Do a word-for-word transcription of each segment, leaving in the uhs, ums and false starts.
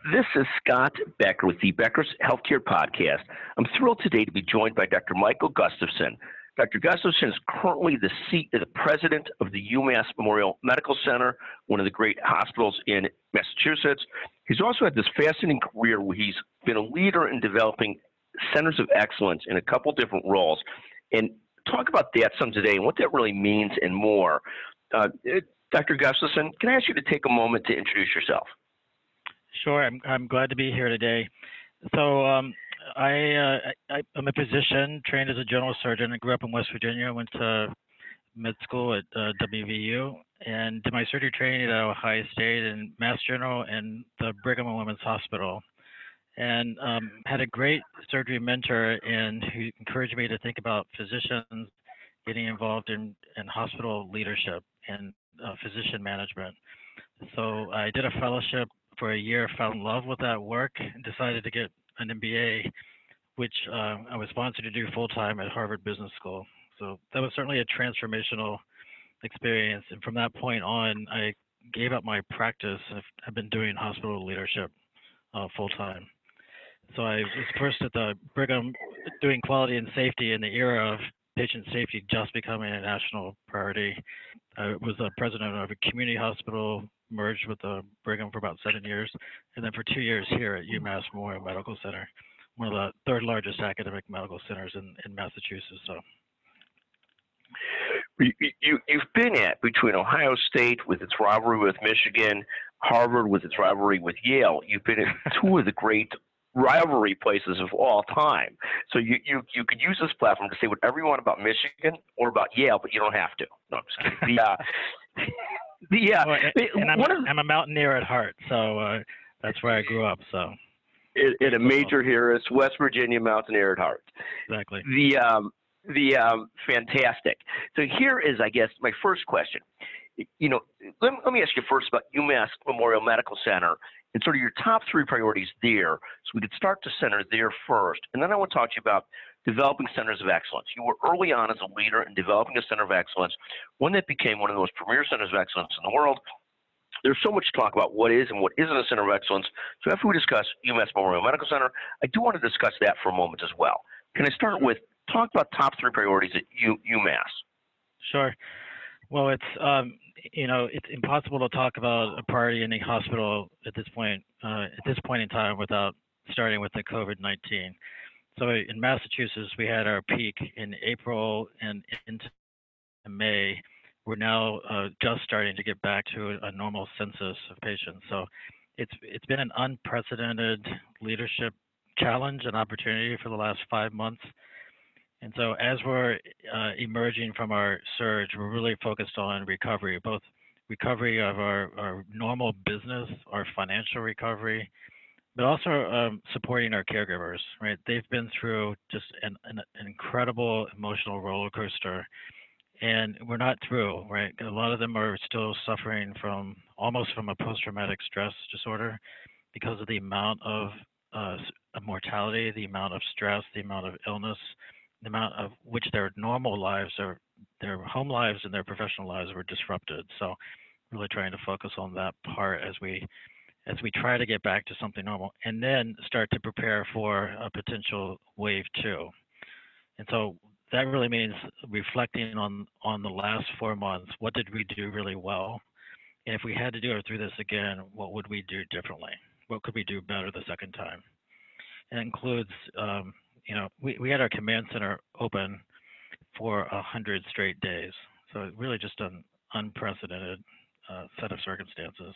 This is Scott Becker with the Becker's Healthcare Podcast. I'm thrilled today to be joined by Doctor Michael Gustafson. Doctor Gustafson is currently the seat of the president of the UMass Memorial Medical Center, one of the great hospitals in Massachusetts. He's also had this fascinating career where he's been a leader in developing centers of excellence in a couple different roles. And talk about that some today and what that really means and more. Uh, Doctor Gustafson, can I ask you to take a moment to introduce yourself? Sure, I'm, I'm glad to be here today. So um, I, uh, I, I'm a physician, trained as a general surgeon. I grew up in West Virginia, went to med school at uh, W V U, and did my surgery training at Ohio State and Mass General and the Brigham and Women's Hospital. And um, had a great surgery mentor and who encouraged me to think about physicians getting involved in, in hospital leadership and uh, physician management. So I did a fellowship for a year, fell in love with that work, and decided to get an M B A, which uh, I was sponsored to do full-time at Harvard Business School. So that was certainly a transformational experience. And from that point on, I gave up my practice. I've, I've been doing hospital leadership uh, full-time. So I was first at the Brigham doing quality and safety in the era of patient safety just becoming a national priority. I was the president of a community hospital, merged with the Brigham for about seven years, and then for two years here at UMass Memorial Medical Center, one of the third largest academic medical centers in, in Massachusetts. So, you, you, you've been at between Ohio State with its rivalry with Michigan, Harvard with its rivalry with Yale. You've been at two of the great rivalry places of all time. So you, you, you could use this platform to say whatever you want about Michigan or about Yale, but you don't have to. No, I'm just kidding. The, uh, the, uh, well, and I'm, I'm a mountaineer at heart, so uh, that's where I grew up. So, in, in a major here, it's West Virginia mountaineer at heart. Exactly. The um, the um, fantastic. So here is, I guess, my first question. You know, let, let me ask you first about UMass Memorial Medical Center and sort of your top three priorities there. So we could start the center there first, and then I want to talk to you about developing centers of excellence. You were early on as a leader in developing a center of excellence, one that became one of the most premier centers of excellence in the world. There's so much to talk about what is and what isn't a center of excellence. So after we discuss UMass Memorial Medical Center, I do want to discuss that for a moment as well. Can I start with talk about top three priorities at U, UMass? Sure. Well, it's um, you know it's impossible to talk about a priority in a hospital at this point uh, at this point in time without starting with the COVID nineteen. So in Massachusetts, we had our peak in April and into May. We're now uh, just starting to get back to a normal census of patients. So it's it's been an unprecedented leadership challenge and opportunity for the last five months. And so as we're uh, emerging from our surge, we're really focused on recovery, both recovery of our, our normal business, our financial recovery, but also um, supporting our caregivers, right? They've been through just an, an, an incredible emotional roller coaster, and we're not through, right? A lot of them are still suffering from almost from a post-traumatic stress disorder because of the amount of uh, mortality, the amount of stress, the amount of illness, the amount of which their normal lives, or their home lives and their professional lives were disrupted. So really trying to focus on that part as we as we try to get back to something normal, and then start to prepare for a potential wave two. And so that really means reflecting on on the last four months. What did we do really well? And if we had to do it through this again, what would we do differently? What could we do better the second time? And it includes, um, you know, we, we had our command center open for a hundred straight days. So really just an unprecedented uh, set of circumstances.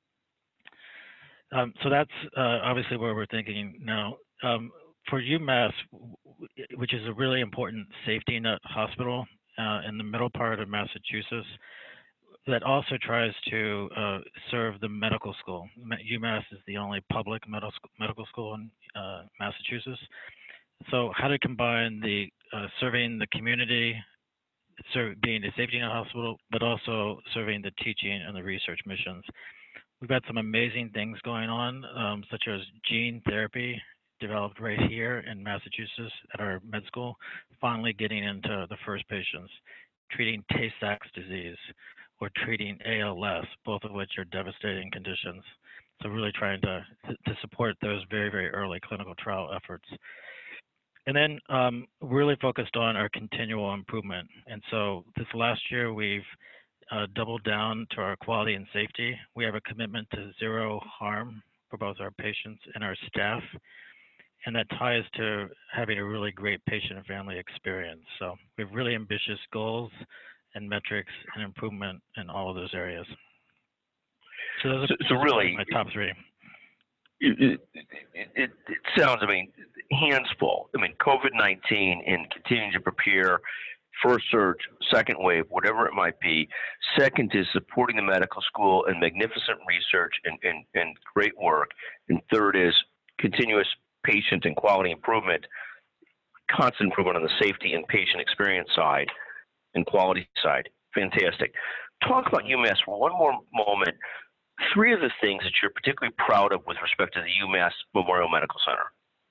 Um, so that's uh, obviously where we're thinking now. Um, for UMass, which is a really important safety net hospital uh, in the middle part of Massachusetts, that also tries to uh, serve the medical school. UMass is the only public medical medical school in uh, Massachusetts. So how to combine the uh, serving the community, serve, being a safety net hospital, but also serving the teaching and the research missions. We've got some amazing things going on, um, such as gene therapy developed right here in Massachusetts at our med school, finally getting into the first patients, treating Tay-Sachs disease or treating A L S, both of which are devastating conditions. So really trying to, to support those very, very early clinical trial efforts. And then um, really focused on our continual improvement. And so this last year, we've uh, doubled down to our quality and safety. We have a commitment to zero harm for both our patients and our staff. And that ties to having a really great patient and family experience. So we have really ambitious goals and metrics and improvement in all of those areas. So those are So, so really, my top three. It, it, it, it sounds, I mean, hands full. I mean, COVID nineteen and continuing to prepare first surge, second wave, whatever it might be. Second is supporting the medical school and magnificent research and, and, and great work. And third is continuous patient and quality improvement, constant improvement on the safety and patient experience side and quality side. Fantastic. Talk about UMass for one more moment. Three of the things that you're particularly proud of with respect to the UMass Memorial Medical Center.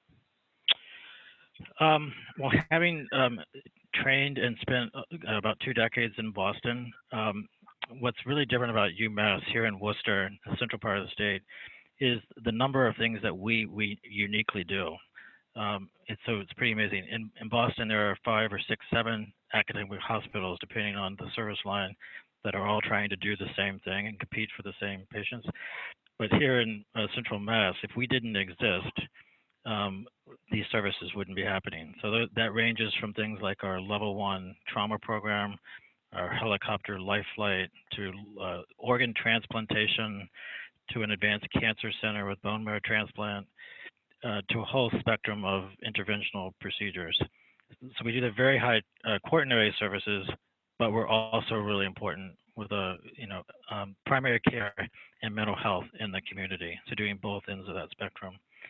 Um, well, having um, trained and spent uh, about two decades in Boston, um, what's really different about UMass here in Worcester, the central part of the state, is the number of things that we we uniquely do. Um, it's, so it's pretty amazing. In, in Boston, there are five or six, seven academic hospitals, depending on the service line, that are all trying to do the same thing and compete for the same patients. But here in uh, Central Mass, if we didn't exist, um, these services wouldn't be happening. So th that ranges from things like our level one trauma program, our helicopter life flight, to uh, organ transplantation, to an advanced cancer center with bone marrow transplant, uh, to a whole spectrum of interventional procedures. So we do the very high uh, quaternary services, but we're also really important with a, you know, um, primary care and mental health in the community. So doing both ends of that spectrum.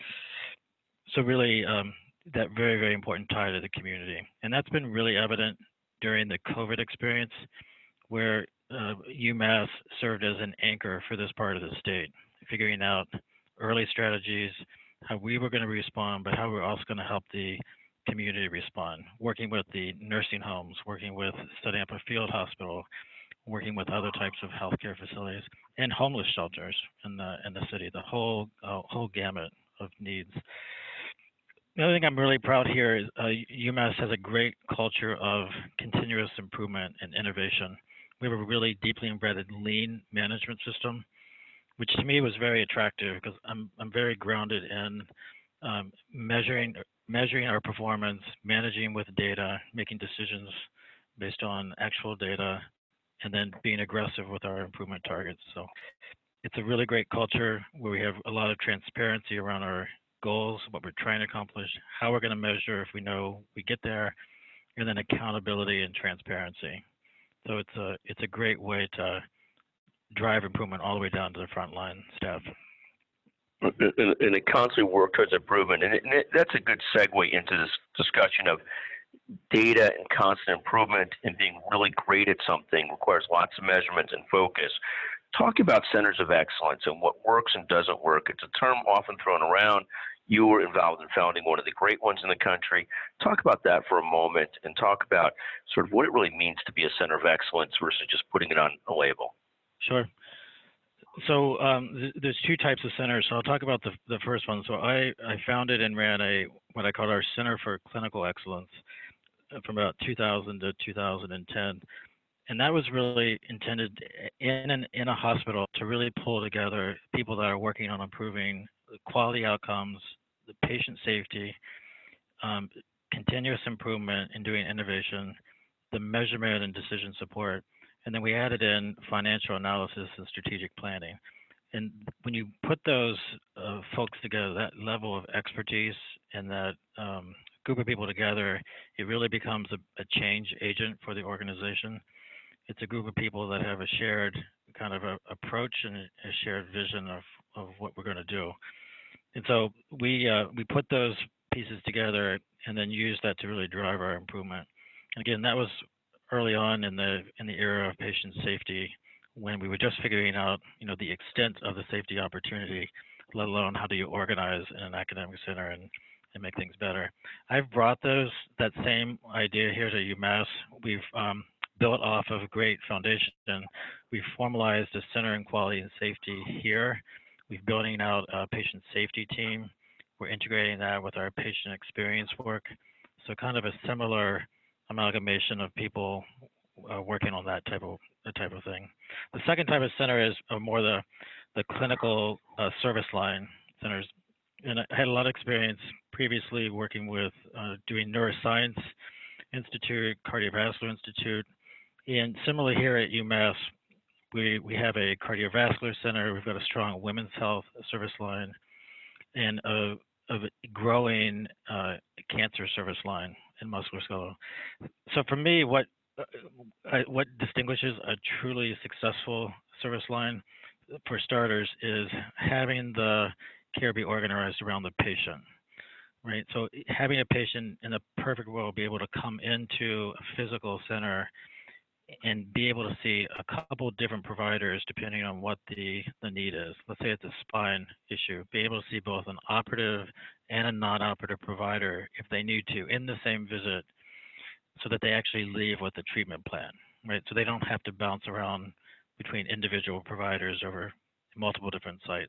So really um, that very, very important tie to the community. And that's been really evident during the COVID experience, where uh, UMass served as an anchor for this part of the state, figuring out early strategies, how we were going to respond, but how we're also going to help the community respond, working with the nursing homes, working with setting up a field hospital, working with other types of healthcare facilities, and homeless shelters in the in the city, the whole uh, whole gamut of needs. The other thing I'm really proud here is uh, UMass has a great culture of continuous improvement and innovation. We have a really deeply embedded lean management system, which to me was very attractive because I'm I'm very grounded in um, measuring measuring our performance, managing with data, making decisions based on actual data, and then being aggressive with our improvement targets. So it's a really great culture where we have a lot of transparency around our goals, what we're trying to accomplish, how we're going to measure if we know we get there, and then accountability and transparency. So it's a it's a great way to drive improvement all the way down to the frontline staff. And, and it constantly work towards improvement. And, it, and it, that's a good segue into this discussion of data and constant improvement, and being really great at something requires lots of measurements and focus. Talk about centers of excellence and what works and doesn't work. It's a term often thrown around. You were involved in founding one of the great ones in the country. Talk about that for a moment and talk about sort of what it really means to be a center of excellence versus just putting it on a label. Sure. So um, th there's two types of centers. So I'll talk about the, the first one. So I, I founded and ran a what I call our Center for Clinical Excellence from about two thousand to two thousand ten. And that was really intended in an, in a hospital to really pull together people that are working on improving the quality outcomes, the patient safety, um, continuous improvement in doing innovation, the measurement and decision support. And then we added in financial analysis and strategic planning. And when you put those uh, folks together, that level of expertise and that um, group of people together, it really becomes a, a change agent for the organization. It's a group of people that have a shared kind of a, approach and a shared vision of, of what we're going to do. And so we uh, we put those pieces together and then use that to really drive our improvement. And again, that was early on in the in the era of patient safety, when we were just figuring out, you know, the extent of the safety opportunity, let alone how do you organize in an academic center and, and make things better. I've brought those that same idea here to UMass. We've um, built off of a great foundation. We've formalized a center in quality and safety here. We've building out a patient safety team. We're integrating that with our patient experience work. So kind of a similar amalgamation of people uh, working on that type of that type of thing. The second type of center is uh, more the the clinical uh, service line centers. And I had a lot of experience previously working with uh, doing neuroscience institute, cardiovascular institute, and similarly here at UMass, we we have a cardiovascular center. We've got a strong women's health service line, and a, a growing uh, cancer service line in musculoskeletal. So for me, what uh, what distinguishes a truly successful service line, for starters, is having the care be organized around the patient, right? So having a patient in a perfect world be able to come into a physical center and be able to see a couple different providers depending on what the, the need is. Let's say it's a spine issue, be able to see both an operative and a non-operative provider if they need to in the same visit, so that they actually leave with a treatment plan, right? So they don't have to bounce around between individual providers over multiple different sites.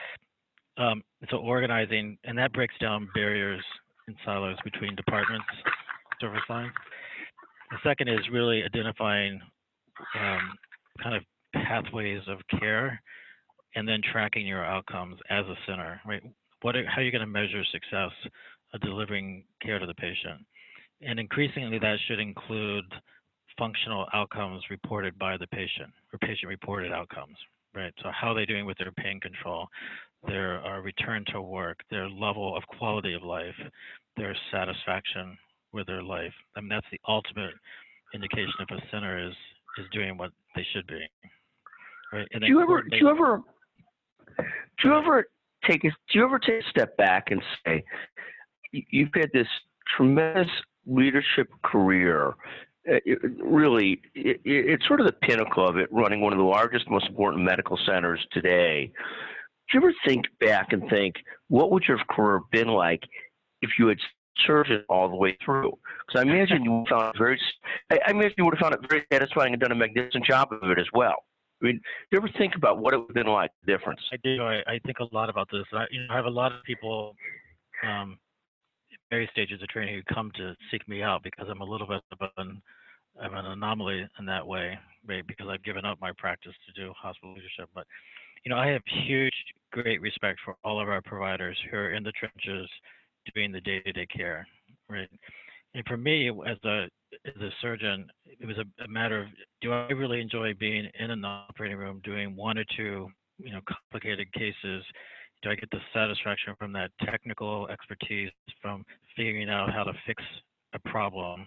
Um, so organizing, and that breaks down barriers and silos between departments, service lines. The second is really identifying um, kind of pathways of care and then tracking your outcomes as a center, right? What are, how are you going to measure success of delivering care to the patient? And increasingly, that should include functional outcomes reported by the patient, or patient-reported outcomes, right? So how are they doing with their pain control, their uh, return to work, their level of quality of life, their satisfaction with their life. I mean, that's the ultimate indication if a center is is doing what they should be, right? And do you ever, do you ever, do you ever take a, do you ever take a step back and say, you've had this tremendous leadership career? It, really, it, it's sort of the pinnacle of it, running one of the largest, most important medical centers today. Do you ever think back and think, what would your career have been like if you had served it all the way through? Because I imagine you found it very, I imagine you would have found it very satisfying and done a magnificent job of it as well. I mean, do you ever think about what it would have been like, the difference? I do. I, I think a lot about this. I, you know, I have a lot of people um, at various stages of training who come to seek me out because I'm a little bit of an, of an anomaly in that way, right? Because I've given up my practice to do hospital leadership. But, you know, I have huge, great respect for all of our providers who are in the trenches doing the day-to-day care, right? And for me, as a as a surgeon, it was a, a matter of, do I really enjoy being in an operating room doing one or two, you know, complicated cases? Do I get the satisfaction from that technical expertise, from figuring out how to fix a problem?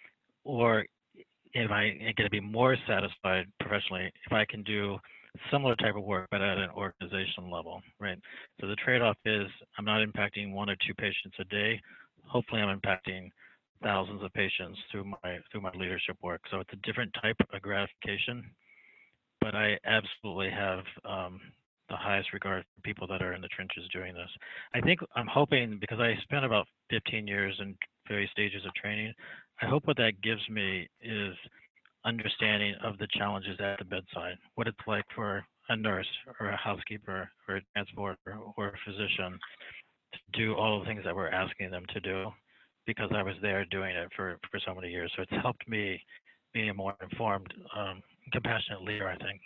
Or am I going to be more satisfied professionally if I can do similar type of work, but at an organizational level, right? So the trade-off is I'm not impacting one or two patients a day. Hopefully I'm impacting thousands of patients through my through my leadership work. So it's a different type of gratification, but I absolutely have um, the highest regard for people that are in the trenches doing this. I think I'm hoping, because I spent about fifteen years in various stages of training, I hope what that gives me is understanding of the challenges at the bedside, what it's like for a nurse or a housekeeper or a transporter or a physician to do all the things that we're asking them to do, because I was there doing it for, for so many years. So it's helped me be a more informed, um, compassionate leader, I think.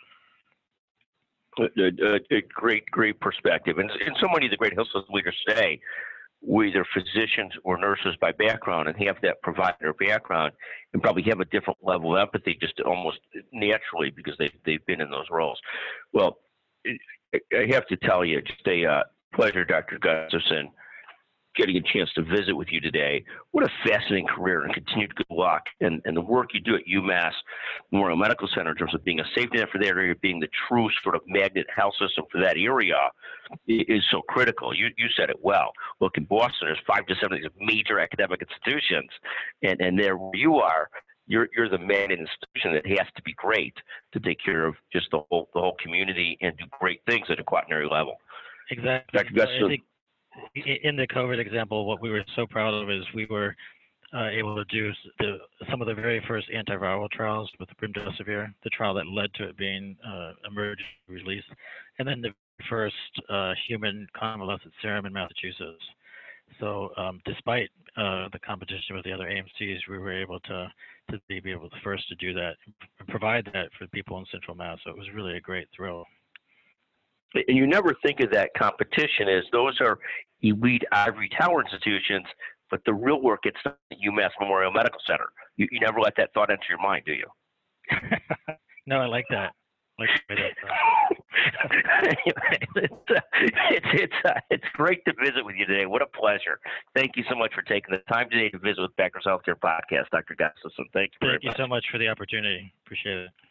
A, a, a great, great perspective. And, and so many of the great health system leaders today were either physicians or nurses by background and have that provider background and probably have a different level of empathy just almost naturally because they've, they've been in those roles. Well, I have to tell you, just a uh, pleasure, Doctor Gustafson, getting a chance to visit with you today. What a fascinating career, and continued good luck. And, and the work you do at UMass Memorial Medical Center in terms of being a safety net for that area, being the true sort of magnet health system for that area is so critical. You, you said it well. Look, in Boston, there's five to seven of these major academic institutions, and, and there where you are, you're, you're the magnet institution that has to be great to take care of just the whole, the whole community and do great things at a quaternary level. Exactly. Doctor Gustafson. In the COVID example, what we were so proud of is we were uh, able to do the, some of the very first antiviral trials with remdesivir, the trial that led to it being uh, emergency release, and then the first uh, human convalescent serum in Massachusetts. So um, despite uh, the competition with the other A M Cs, we were able to to be able to first to do that and provide that for people in Central Mass. So it was really a great thrill. And you never think of that competition as those are elite ivory tower institutions, but the real work gets done at UMass Memorial Medical Center. You, you never let that thought enter your mind, do you? No, I like that. I like the way that, uh, it's, uh, it's, it's, uh, it's great to visit with you today. What a pleasure. Thank you so much for taking the time today to visit with Becker's Healthcare Podcast, Doctor Gustafson. Thank you very Thank you much. so much for the opportunity. Appreciate it.